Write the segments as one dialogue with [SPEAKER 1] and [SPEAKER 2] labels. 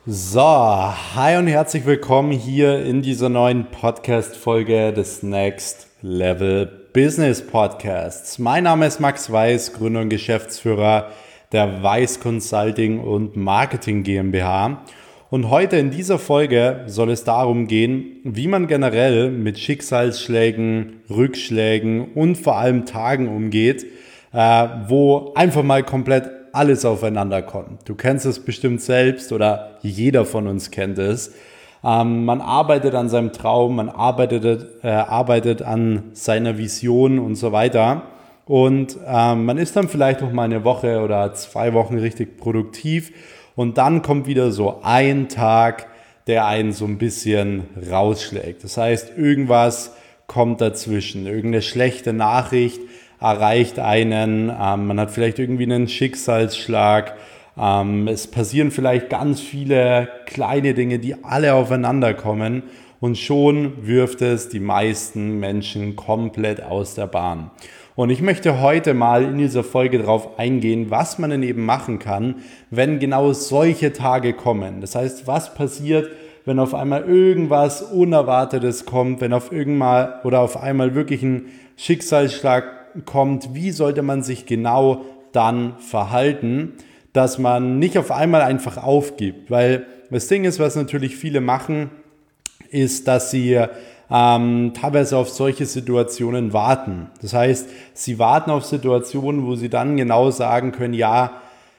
[SPEAKER 1] So, hi und herzlich willkommen hier in dieser neuen Podcast-Folge des Next Level Business Podcasts. Mein Name ist Max Weiß, Gründer und Geschäftsführer der Weiß Consulting und Marketing GmbH. Und heute in dieser Folge soll es darum gehen, wie man generell mit Schicksalsschlägen, Rückschlägen und vor allem Tagen umgeht, wo einfach mal komplett alles aufeinander kommt. Du kennst es bestimmt selbst oder jeder von uns kennt es. Man arbeitet an seinem Traum, man arbeitet an seiner Vision und so weiter. Und man ist dann vielleicht noch mal eine Woche oder 2 Wochen richtig produktiv. Und dann kommt wieder so ein Tag, der einen so ein bisschen rausschlägt. Das heißt, irgendwas kommt dazwischen, irgendeine schlechte Nachricht erreicht einen, man hat vielleicht irgendwie einen Schicksalsschlag, es passieren vielleicht ganz viele kleine Dinge, die alle aufeinander kommen und schon wirft es die meisten Menschen komplett aus der Bahn. Und ich möchte heute mal in dieser Folge darauf eingehen, was man denn eben machen kann, wenn genau solche Tage kommen. Das heißt, was passiert, wenn auf einmal irgendwas Unerwartetes kommt, wenn auf einmal wirklich ein Schicksalsschlag kommt, wie sollte man sich genau dann verhalten, dass man nicht auf einmal einfach aufgibt. Weil das Ding ist, was natürlich viele machen, ist, dass sie teilweise auf solche Situationen warten. Das heißt, sie warten auf Situationen, wo sie dann genau sagen können, ja,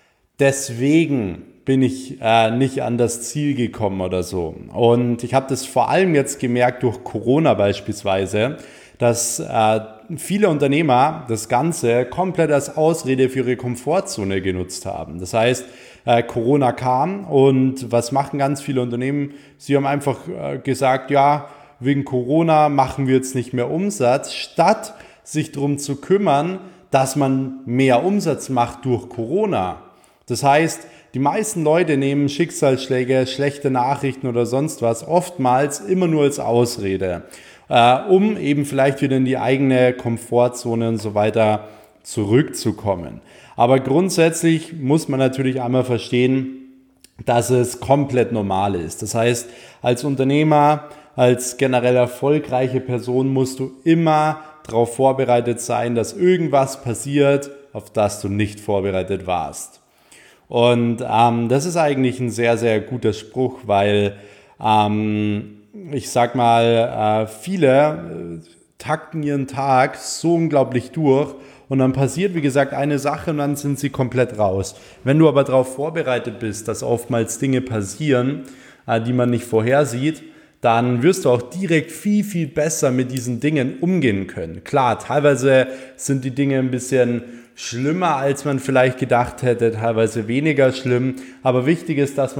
[SPEAKER 1] deswegen bin ich nicht an das Ziel gekommen oder so. Und ich habe das vor allem jetzt gemerkt durch Corona beispielsweise, dass viele Unternehmer das Ganze komplett als Ausrede für ihre Komfortzone genutzt haben. Das heißt, Corona kam und was machen ganz viele Unternehmen? Sie haben einfach gesagt, ja, wegen Corona machen wir jetzt nicht mehr Umsatz, statt sich darum zu kümmern, dass man mehr Umsatz macht durch Corona. Das heißt, die meisten Leute nehmen Schicksalsschläge, schlechte Nachrichten oder sonst was oftmals immer nur als Ausrede, um eben vielleicht wieder in die eigene Komfortzone und so weiter zurückzukommen. Aber grundsätzlich muss man natürlich einmal verstehen, dass es komplett normal ist. Das heißt, als Unternehmer, als generell erfolgreiche Person musst du immer darauf vorbereitet sein, dass irgendwas passiert, auf das du nicht vorbereitet warst. Und das ist eigentlich ein sehr, sehr guter Spruch, weil ich sag mal, viele takten ihren Tag so unglaublich durch und dann passiert, wie gesagt, eine Sache und dann sind sie komplett raus. Wenn du aber darauf vorbereitet bist, dass oftmals Dinge passieren, die man nicht vorhersieht, dann wirst du auch direkt viel, viel besser mit diesen Dingen umgehen können. Klar, teilweise sind die Dinge ein bisschen schlimmer, als man vielleicht gedacht hätte, teilweise weniger schlimm, aber wichtig ist, dass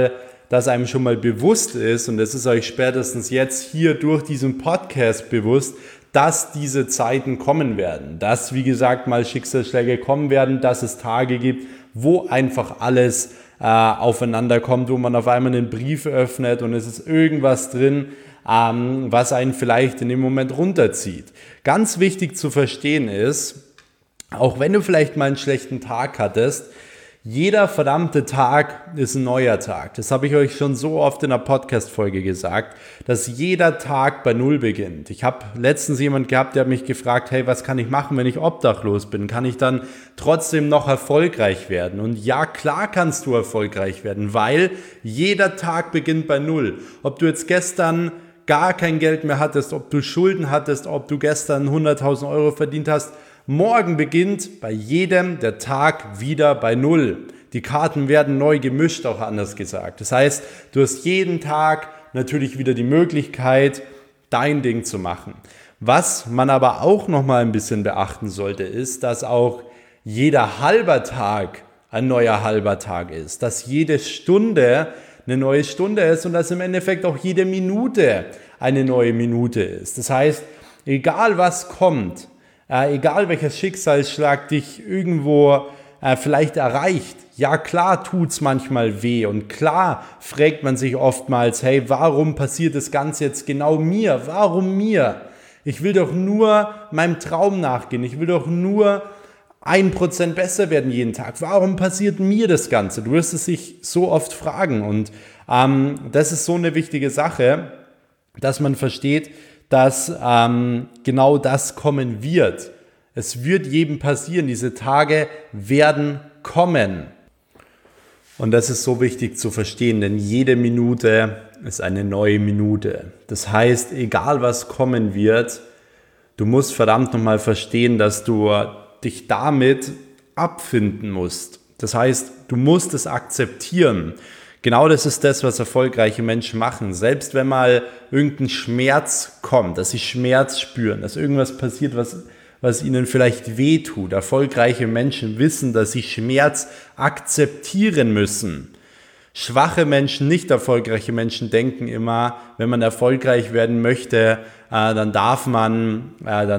[SPEAKER 1] einem schon mal bewusst ist, und es ist euch spätestens jetzt hier durch diesen Podcast bewusst, dass diese Zeiten kommen werden, dass, wie gesagt, mal Schicksalsschläge kommen werden, dass es Tage gibt, wo einfach alles aufeinander kommt, wo man auf einmal einen Brief öffnet und es ist irgendwas drin, was einen vielleicht in dem Moment runterzieht. Ganz wichtig zu verstehen ist, auch wenn du vielleicht mal einen schlechten Tag hattest, jeder verdammte Tag ist ein neuer Tag. Das habe ich euch schon so oft in einer Podcast-Folge gesagt, dass jeder Tag bei Null beginnt. Ich habe letztens jemanden gehabt, der hat mich gefragt, hey, was kann ich machen, wenn ich obdachlos bin? Kann ich dann trotzdem noch erfolgreich werden? Und ja, klar kannst du erfolgreich werden, weil jeder Tag beginnt bei Null. Ob du jetzt gestern gar kein Geld mehr hattest, ob du Schulden hattest, ob du gestern 100.000 Euro verdient hast, morgen beginnt bei jedem der Tag wieder bei Null. Die Karten werden neu gemischt, auch anders gesagt. Das heißt, du hast jeden Tag natürlich wieder die Möglichkeit, dein Ding zu machen. Was man aber auch nochmal ein bisschen beachten sollte, ist, dass auch jeder halber Tag ein neuer halber Tag ist. Dass jede Stunde eine neue Stunde ist und dass im Endeffekt auch jede Minute eine neue Minute ist. Das heißt, egal was kommt, egal welcher Schicksalsschlag dich irgendwo vielleicht erreicht, ja klar tut's manchmal weh und klar fragt man sich oftmals, hey, warum passiert das Ganze jetzt genau mir? Warum mir? Ich will doch nur meinem Traum nachgehen, ich will doch nur 1% besser werden jeden Tag? Warum passiert mir das Ganze? Du wirst es dich so oft fragen und das ist so eine wichtige Sache, dass man versteht, dass genau das kommen wird. Es wird jedem passieren, diese Tage werden kommen. Und das ist so wichtig zu verstehen, denn jede Minute ist eine neue Minute. Das heißt, egal was kommen wird, du musst verdammt nochmal verstehen, dass du dich damit abfinden musst. Das heißt, du musst es akzeptieren. Genau das ist das, was erfolgreiche Menschen machen. Selbst wenn mal irgendein Schmerz kommt, dass sie Schmerz spüren, dass irgendwas passiert, was ihnen vielleicht wehtut. Erfolgreiche Menschen wissen, dass sie Schmerz akzeptieren müssen. Schwache Menschen, nicht erfolgreiche Menschen denken immer, wenn man erfolgreich werden möchte, dann darf man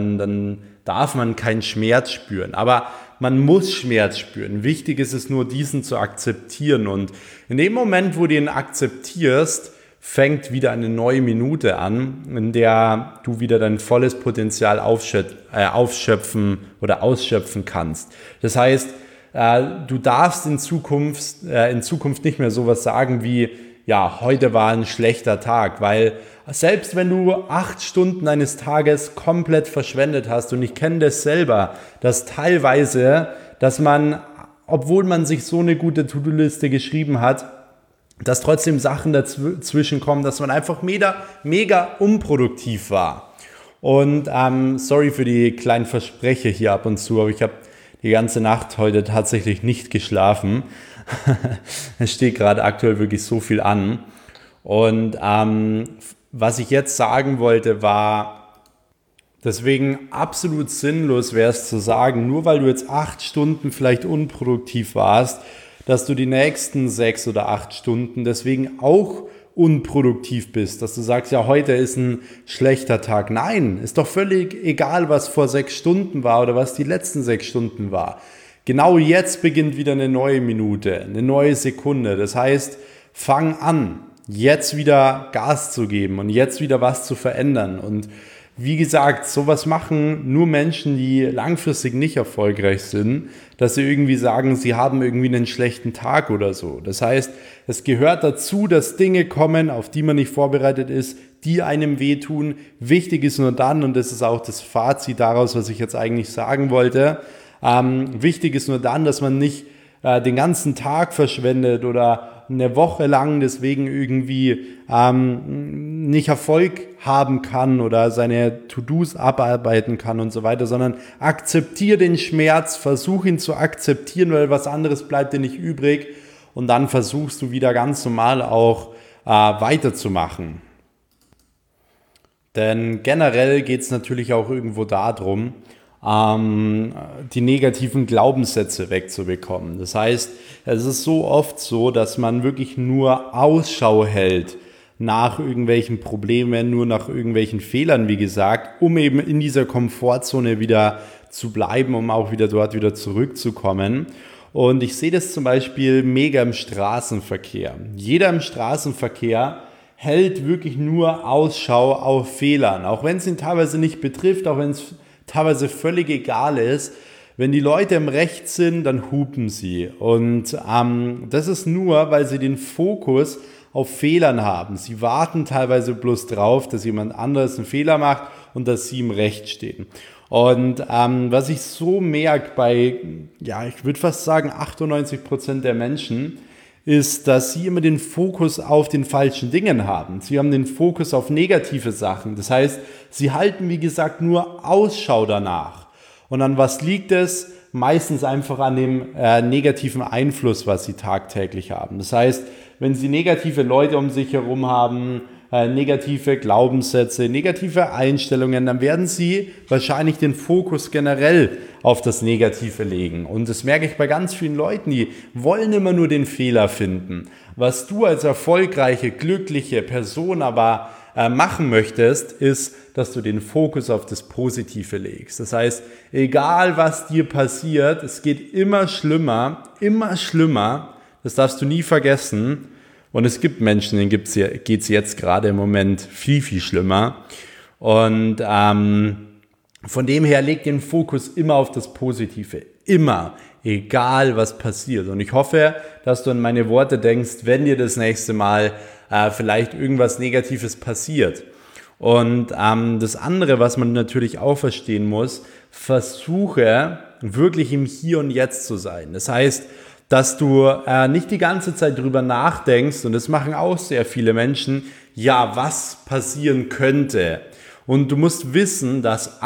[SPEAKER 1] keinen Schmerz spüren. Aber man muss Schmerz spüren. Wichtig ist es nur, diesen zu akzeptieren. Und in dem Moment, wo du ihn akzeptierst, fängt wieder eine neue Minute an, in der du wieder dein volles Potenzial ausschöpfen kannst. Das heißt, du darfst in Zukunft nicht mehr sowas sagen wie, ja, heute war ein schlechter Tag, weil selbst wenn du 8 Stunden eines Tages komplett verschwendet hast, und ich kenne das selber, dass teilweise, dass man, obwohl man sich so eine gute To-Do-Liste geschrieben hat, dass trotzdem Sachen dazwischen kommen, dass man einfach mega unproduktiv war. Und sorry für die kleinen Versprecher hier ab und zu, aber ich habe die ganze Nacht heute tatsächlich nicht geschlafen. Es steht gerade aktuell wirklich so viel an. Und was ich jetzt sagen wollte, war, deswegen absolut sinnlos wäre es zu sagen, nur weil du jetzt 8 Stunden vielleicht unproduktiv warst, dass du die nächsten 6 oder 8 Stunden deswegen auch unproduktiv bist, dass du sagst, ja, heute ist ein schlechter Tag. Nein, ist doch völlig egal, was vor 6 Stunden war oder was die letzten 6 Stunden war. Genau jetzt beginnt wieder eine neue Minute, eine neue Sekunde. Das heißt, fang an, jetzt wieder Gas zu geben und jetzt wieder was zu verändern. Und wie gesagt, sowas machen nur Menschen, die langfristig nicht erfolgreich sind, dass sie irgendwie sagen, sie haben irgendwie einen schlechten Tag oder so. Das heißt, es gehört dazu, dass Dinge kommen, auf die man nicht vorbereitet ist, die einem wehtun. Wichtig ist nur dann, und das ist auch das Fazit daraus, was ich jetzt eigentlich sagen wollte, wichtig ist nur dann, dass man nicht den ganzen Tag verschwendet oder eine Woche lang deswegen irgendwie nicht Erfolg haben kann oder seine To-Dos abarbeiten kann und so weiter, sondern akzeptiere den Schmerz, versuch ihn zu akzeptieren, weil was anderes bleibt dir nicht übrig und dann versuchst du wieder ganz normal auch weiterzumachen. Denn generell geht es natürlich auch irgendwo darum, die negativen Glaubenssätze wegzubekommen. Das heißt, es ist so oft so, dass man wirklich nur Ausschau hält nach irgendwelchen Problemen, nur nach irgendwelchen Fehlern, wie gesagt, um eben in dieser Komfortzone wieder zu bleiben, um auch wieder dort wieder zurückzukommen. Und ich sehe das zum Beispiel mega im Straßenverkehr. Jeder im Straßenverkehr hält wirklich nur Ausschau auf Fehlern, auch wenn es ihn teilweise nicht betrifft, auch wenn es teilweise völlig egal ist. Wenn die Leute im Recht sind, dann hupen sie. Und das ist nur, weil sie den Fokus auf Fehlern haben. Sie warten teilweise bloß drauf, dass jemand anderes einen Fehler macht und dass sie im Recht stehen. Und was ich so merke bei, ich würde fast sagen 98% der Menschen, ist, dass sie immer den Fokus auf den falschen Dingen haben. Sie haben den Fokus auf negative Sachen. Das heißt, sie halten, wie gesagt, nur Ausschau danach. Und an was liegt es? Meistens einfach an dem negativen Einfluss, was sie tagtäglich haben. Das heißt, wenn sie negative Leute um sich herum haben, negative Glaubenssätze, negative Einstellungen, dann werden sie wahrscheinlich den Fokus generell auf das Negative legen. Und das merke ich bei ganz vielen Leuten, die wollen immer nur den Fehler finden. Was du als erfolgreiche, glückliche Person aber machen möchtest, ist, dass du den Fokus auf das Positive legst. Das heißt, egal was dir passiert, es geht immer schlimmer, das darfst du nie vergessen. Und es gibt Menschen, denen geht es jetzt gerade im Moment viel, viel schlimmer. Und von dem her leg den Fokus immer auf das Positive. Immer. Egal, was passiert. Und ich hoffe, dass du an meine Worte denkst, wenn dir das nächste Mal vielleicht irgendwas Negatives passiert. Und das andere, was man natürlich auch verstehen muss, versuche wirklich im Hier und Jetzt zu sein. Das heißt, dass du nicht die ganze Zeit drüber nachdenkst, und das machen auch sehr viele Menschen, ja, was passieren könnte. Und du musst wissen, dass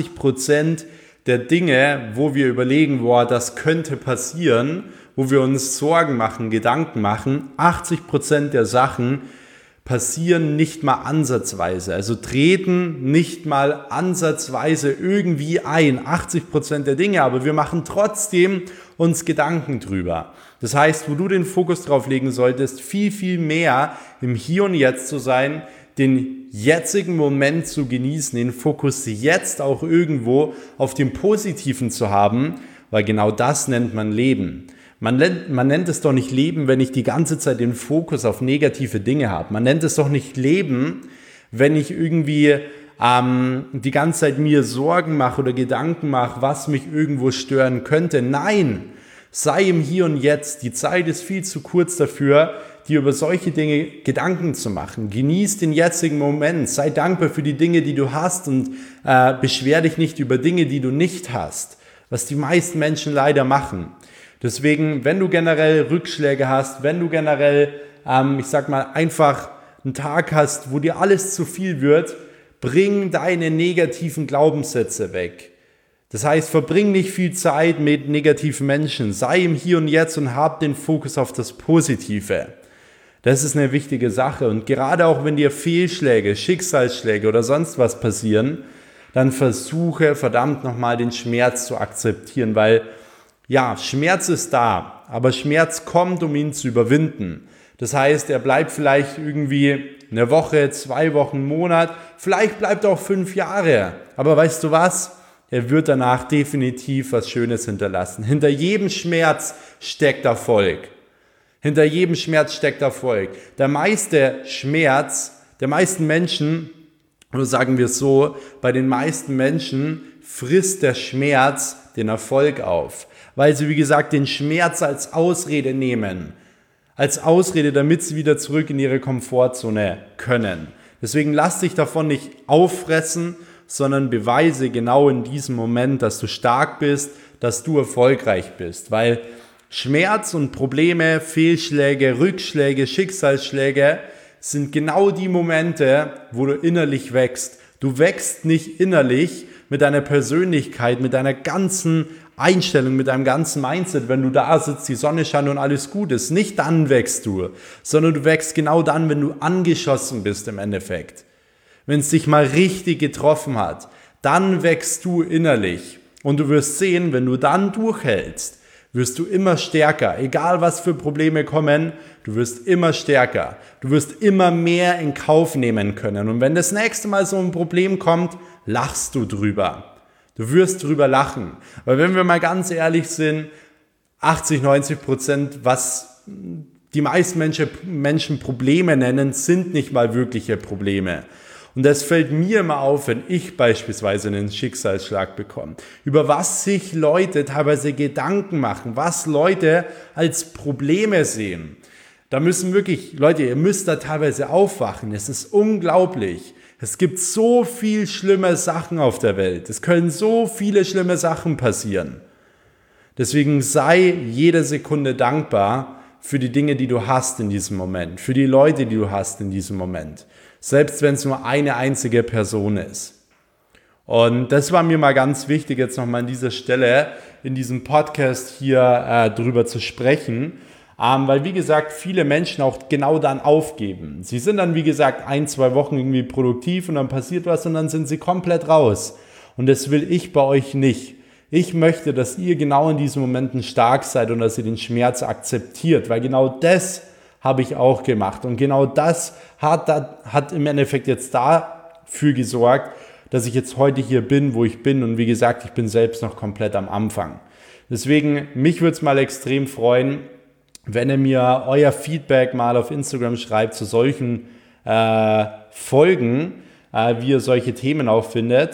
[SPEAKER 1] 80% der Dinge, wo wir überlegen, boah, das könnte passieren, wo wir uns Sorgen machen, Gedanken machen, 80% der Sachen passieren nicht mal ansatzweise, also treten nicht mal ansatzweise irgendwie ein, 80% der Dinge, aber wir machen trotzdem uns Gedanken drüber. Das heißt, wo du den Fokus drauf legen solltest, viel, viel mehr im Hier und Jetzt zu sein, den jetzigen Moment zu genießen, den Fokus jetzt auch irgendwo auf dem Positiven zu haben, weil genau das nennt man Leben. Man nennt es doch nicht Leben, wenn ich die ganze Zeit den Fokus auf negative Dinge habe. Man nennt es doch nicht Leben, wenn ich irgendwie die ganze Zeit mir Sorgen mache oder Gedanken mache, was mich irgendwo stören könnte. Nein, sei im Hier und Jetzt. Die Zeit ist viel zu kurz dafür, dir über solche Dinge Gedanken zu machen. Genieß den jetzigen Moment, sei dankbar für die Dinge, die du hast, und beschwer dich nicht über Dinge, die du nicht hast, was die meisten Menschen leider machen. Deswegen, wenn du generell Rückschläge hast, wenn du generell, einfach einen Tag hast, wo dir alles zu viel wird, bring deine negativen Glaubenssätze weg. Das heißt, verbring nicht viel Zeit mit negativen Menschen, sei im Hier und Jetzt und hab den Fokus auf das Positive. Das ist eine wichtige Sache, und gerade auch wenn dir Fehlschläge, Schicksalsschläge oder sonst was passieren, dann versuche verdammt nochmal den Schmerz zu akzeptieren, weil ja, Schmerz ist da, aber Schmerz kommt, um ihn zu überwinden. Das heißt, er bleibt vielleicht irgendwie eine Woche, 2 Wochen, einen Monat, vielleicht bleibt er auch 5 Jahre, aber weißt du was? Er wird danach definitiv was Schönes hinterlassen. Hinter jedem Schmerz steckt Erfolg. Hinter jedem Schmerz steckt Erfolg. Der meiste Schmerz der meisten Menschen, oder sagen wir es so, bei den meisten Menschen frisst der Schmerz den Erfolg auf. Weil sie, wie gesagt, den Schmerz als Ausrede nehmen. Als Ausrede, damit sie wieder zurück in ihre Komfortzone können. Deswegen lass dich davon nicht auffressen, sondern beweise genau in diesem Moment, dass du stark bist, dass du erfolgreich bist. Weil Schmerz und Probleme, Fehlschläge, Rückschläge, Schicksalsschläge sind genau die Momente, wo du innerlich wächst. Du wächst nicht innerlich mit deiner Persönlichkeit, mit deiner ganzen Einstellung, mit deinem ganzen Mindset, wenn du da sitzt, die Sonne scheint und alles gut ist. Nicht dann wächst du, sondern du wächst genau dann, wenn du angeschossen bist im Endeffekt. Wenn es dich mal richtig getroffen hat, dann wächst du innerlich. Und du wirst sehen, wenn du dann durchhältst, wirst du immer stärker. Egal was für Probleme kommen, du wirst immer stärker. Du wirst immer mehr in Kauf nehmen können. Und wenn das nächste Mal so ein Problem kommt, lachst du drüber. Du wirst drüber lachen. Weil wenn wir mal ganz ehrlich sind, 80-90%, was die meisten Menschen Probleme nennen, sind nicht mal wirkliche Probleme. Und das fällt mir immer auf, wenn ich beispielsweise einen Schicksalsschlag bekomme. Über was sich Leute teilweise Gedanken machen, was Leute als Probleme sehen. Da müssen wirklich, Leute, ihr müsst da teilweise aufwachen. Es ist unglaublich. Es gibt so viel schlimme Sachen auf der Welt. Es können so viele schlimme Sachen passieren. Deswegen sei jede Sekunde dankbar für die Dinge, die du hast in diesem Moment, für die Leute, die du hast in diesem Moment. Selbst wenn es nur eine einzige Person ist. Und das war mir mal ganz wichtig, jetzt nochmal an dieser Stelle in diesem Podcast hier drüber zu sprechen. Weil, wie gesagt, viele Menschen auch genau dann aufgeben. Sie sind dann, wie gesagt, 1-2 Wochen irgendwie produktiv und dann passiert was und dann sind sie komplett raus. Und das will ich bei euch nicht. Ich möchte, dass ihr genau in diesen Momenten stark seid und dass ihr den Schmerz akzeptiert, weil genau das habe ich auch gemacht. Und genau das hat im Endeffekt jetzt dafür gesorgt, dass ich jetzt heute hier bin, wo ich bin. Und wie gesagt, ich bin selbst noch komplett am Anfang. Deswegen, mich würde es mal extrem freuen, wenn ihr mir euer Feedback mal auf Instagram schreibt zu solchen Folgen, wie ihr solche Themen auch findet.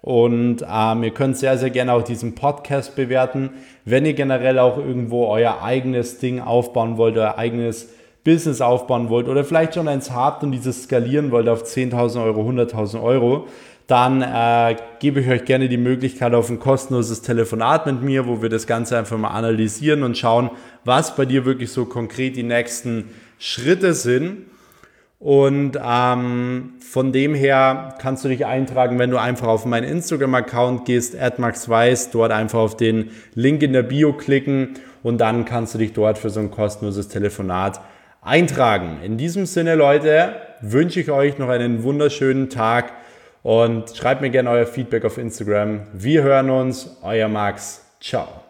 [SPEAKER 1] Und ihr könnt sehr, sehr gerne auch diesen Podcast bewerten. Wenn ihr generell auch irgendwo euer eigenes Ding aufbauen wollt, euer eigenes Business aufbauen wollt oder vielleicht schon eins habt und dieses skalieren wollt auf 10.000 Euro, 100.000 Euro, dann gebe ich euch gerne die Möglichkeit auf ein kostenloses Telefonat mit mir, wo wir das Ganze einfach mal analysieren und schauen, was bei dir wirklich so konkret die nächsten Schritte sind. Und von dem her kannst du dich eintragen, wenn du einfach auf meinen Instagram-Account gehst, @maxweiss, dort einfach auf den Link in der Bio klicken und dann kannst du dich dort für so ein kostenloses Telefonat eintragen. In diesem Sinne, Leute, wünsche ich euch noch einen wunderschönen Tag und schreibt mir gerne euer Feedback auf Instagram. Wir hören uns, euer Max. Ciao.